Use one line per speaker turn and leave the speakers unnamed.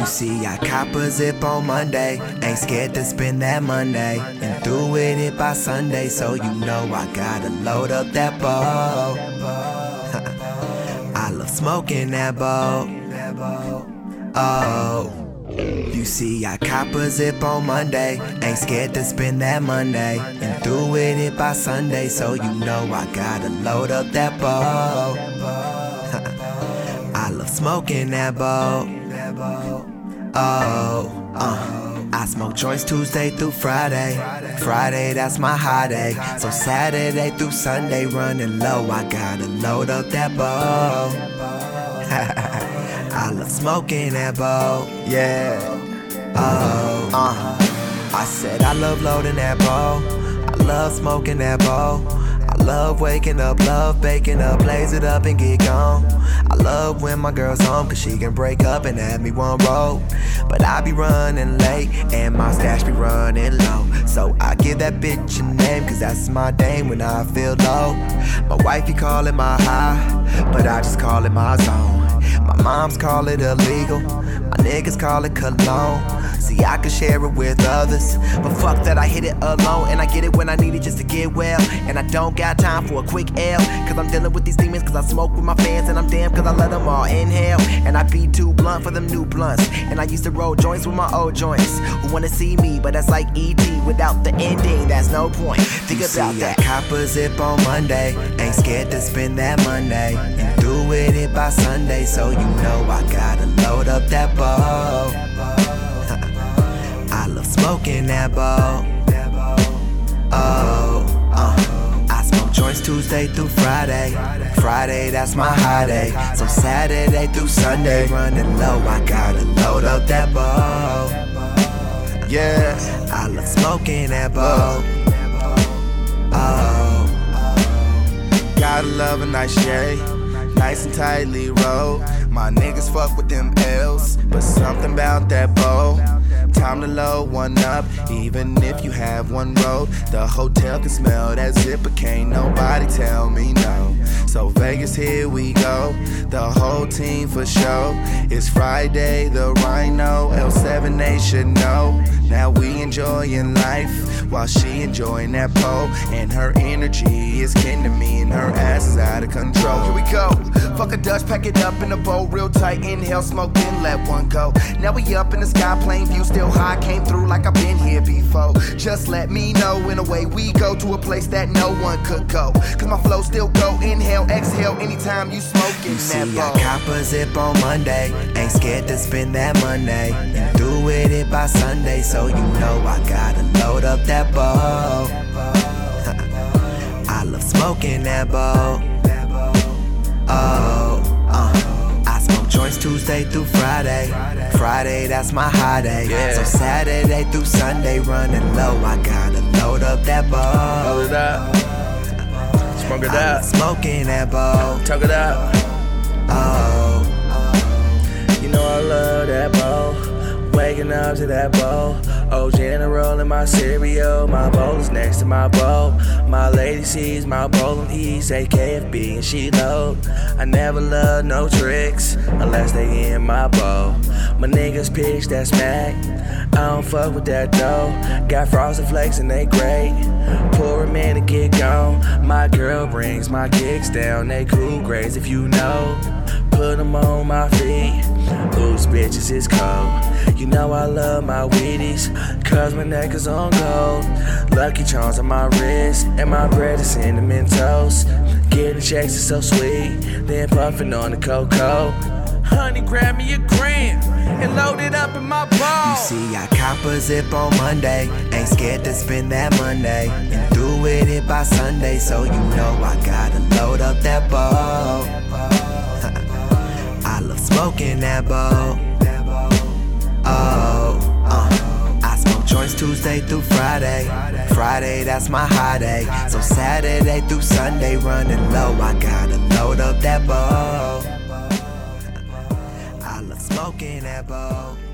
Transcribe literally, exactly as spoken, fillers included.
You see, I cop a zip on Monday, ain't scared to spend that Monday, and through with it by Sunday, so you know I gotta load up that bowl. I love smoking that bowl. Oh. You see, I cop a zip on Monday, ain't scared to spend that Monday, and through with it by Sunday, so you know I gotta load up that bowl. I love smoking that bowl. Oh, uh, I smoke joints Tuesday through Friday. Friday, that's my high day. So Saturday through Sunday, running low, I gotta load up that bowl. I love smoking that bowl, yeah. Oh, uh, I said I love loading that bowl. I love smoking that bowl. I love waking up, love baking up, blaze it up and get gone. I love when my girl's home, cause she can break up and have me one roll. But I be running late and my stash be running low, so I give that bitch a name, cause that's my dame when I feel low. My wifey call it my high, but I just call it my zone. My moms call it illegal, my niggas call it cologne. See, I could share it with others, but fuck that, I hit it alone. And I get it when I need it just to get well. And I don't got time for a quick L, cause I'm dealing with these demons, cause I smoke with my fans. And I'm damn cause I let them all inhale. And I be too blunt for them new blunts. And I used to roll joints with my old joints. Who wanna see me, but that's like E T without the ending, that's no point. Think you about see, that. I cop a zip on Monday, ain't scared to spend that Monday, and through with it by Sunday, so you know I gotta load up that bowl. I love smoking that bowl. Oh, uh, I smoke joints Tuesday through Friday. Friday, that's my high day. So Saturday through Sunday, running low, I gotta load up that bowl. Yeah, I love smoking that bowl. Oh,
gotta love a nice J, nice and tightly rolled. My niggas fuck with them L's, but something about that bowl. Time to load one up, even if you have one road. The hotel can smell that zipper, can't nobody tell me no. So Vegas, here we go, the whole team for show. It's Friday, the Rhino, L seven A should know. Now we enjoying life, while she enjoying that pole. And her energy is kin to me, and her ass is out of control. Here we go, fuck a Dutch, pack it up in a bowl real tight. Inhale, smoke, then let one go. Now we up in the sky, plain view, still high. Came through like I've been here before. Just let me know, in a way we go to a place that no one could go. Cause my flow still go, inhale, exhale, anytime you smoking that
see,
bowl.
I cop a zip on Monday, ain't scared to spend that Monday, and through with it by Sunday, so you know I gotta load up that bowl. I love smoking that bowl. Oh, uh, I smoke joints Tuesday through Friday. Friday, that's my high day.
Yeah.
So Saturday through Sunday, running low, I gotta load up that bowl.
Load it up, smoke it
I
up,
love smoking that bowl.
talk it up.
Oh,
You know I love that bowl, waking up to that bowl. Oh, General in my cereal, my bowl is next to my bowl. My lady sees my bowl and eats a K F B and she load. I never love no tricks unless they in my bowl. My niggas pitch that smack, I don't fuck with that though. Got frosted flakes and they great, pour 'em in and get gone. My girl brings my kicks down, they cool grades if you know. Put 'em on my feet, oops bitches is cold. You know I love my Wheaties, cause my neck is on gold. Lucky Charms on my wrist, and my bread is cinnamon toast. Getting checks is so sweet, then puffing on the cocoa. Honey, grab me a gram and load it up in my bowl.
you see, I cop a zip on Monday, ain't scared to spend that Monday, and through with it by Sunday, so you know I gotta load up that bowl. I love smoking that bowl. Oh, uh, I smoke joints Tuesday through Friday. Friday, that's my high day. So Saturday through Sunday, running low, I gotta load up that bowl. I love smoking that bowl.